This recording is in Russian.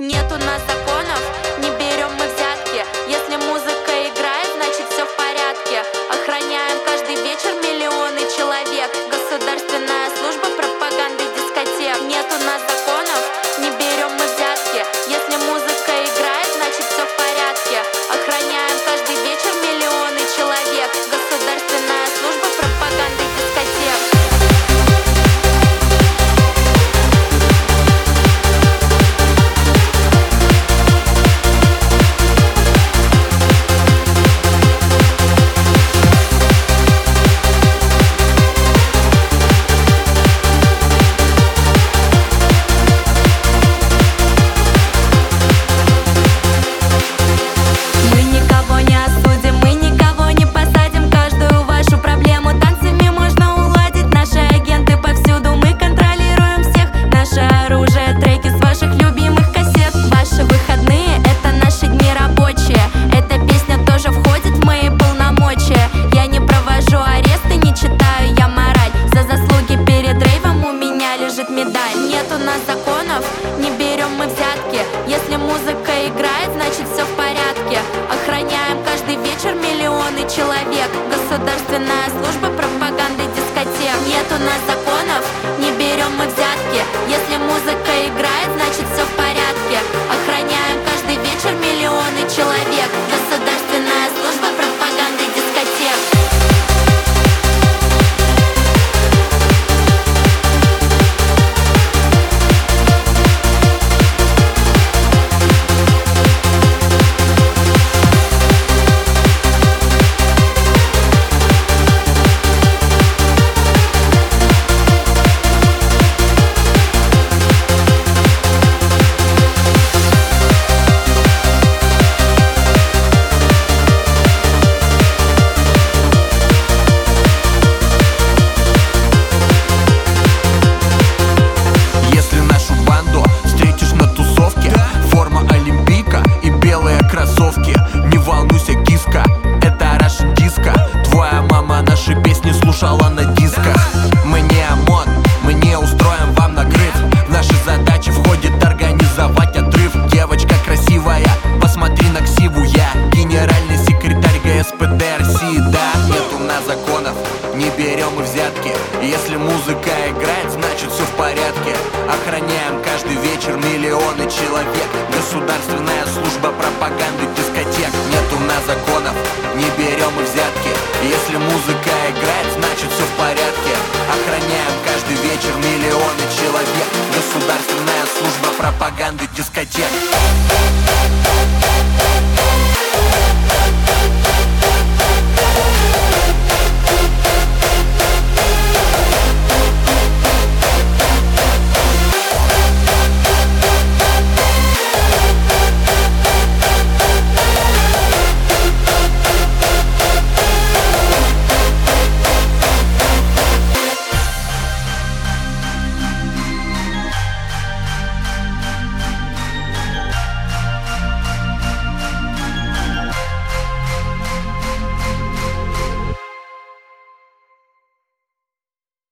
Нет у нас законов, не берем мы взятки. Если музыка играет, значит все в порядке. Охраняем каждый вечер миллионы человек. Государственная служба пропаганды дискотек. Нет у нас законов, не берем мы взятки. Если музыка играет, значит все в порядке. Охраняем каждый вечер миллионы человек. Государственная служба пропаганды дискотек. Нет у нас законов, не берем мы взятки. Если музыка играет, значит все в порядке. Охраняем каждый вечер миллионы человек. Государственная служба пропаганды дискотек. Нет у нас законов, не берем мы взятки. Если музыка играет, значит все в порядке. Охраняем каждый вечер миллионы человек. Государственная служба пропаганды дискотек. Не волнуйся, киска, это Russian Disco. Твоя мама наши песни слушала на дисках. Мы не ОМОН, мы не устроим вам накрыв. В наши задачи входит организовать отрыв. Девочка красивая, посмотри на ксиву. Я генеральный секретарь ГСПД России. Да, нет у нас законов, не берем мы взятки. Если музыка играет, значит все в порядке. Охраняем каждый вечер миллионы человек. Государственная служба пропаганды дискотек. Нет у нас законов, не берем мы взятки. Если музыка играет, значит все в порядке. Охраняем каждый вечер миллионы человек. Государственная служба пропаганды дискотек.